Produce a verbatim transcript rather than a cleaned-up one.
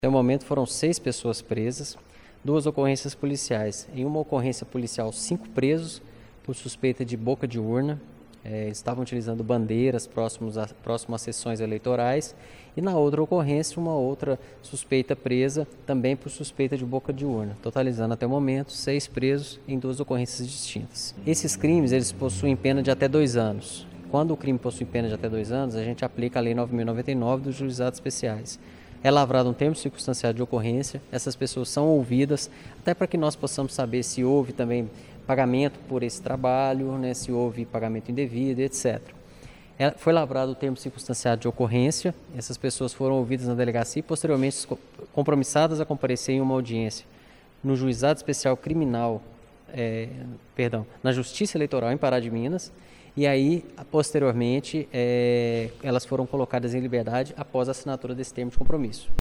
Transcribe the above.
Até o momento foram seis pessoas presas, duas ocorrências policiais. Em uma ocorrência policial, cinco presos por suspeita de boca de urna. É, eles estavam utilizando bandeiras próximos a, próximo às sessões eleitorais. E na outra ocorrência, uma outra suspeita presa, também por suspeita de boca de urna, totalizando até o momento seis presos em duas ocorrências distintas. Esses crimes eles possuem pena de até dois anos. Quando o crime possui pena de até dois anos, a gente aplica a Lei nove mil e noventa e nove dos Juizados Especiais. É lavrado um termo circunstanciado de ocorrência, essas pessoas são ouvidas, até para que nós possamos saber se houve também pagamento por esse trabalho, né, se houve pagamento indevido, etcétera. É, foi lavrado o termo circunstanciado de ocorrência, essas pessoas foram ouvidas na delegacia e posteriormente compromissadas a comparecer em uma audiência no Juizado Especial Criminal, é, perdão, na Justiça Eleitoral em Pará de Minas, e aí, posteriormente, é, elas foram colocadas em liberdade após a assinatura desse termo de compromisso.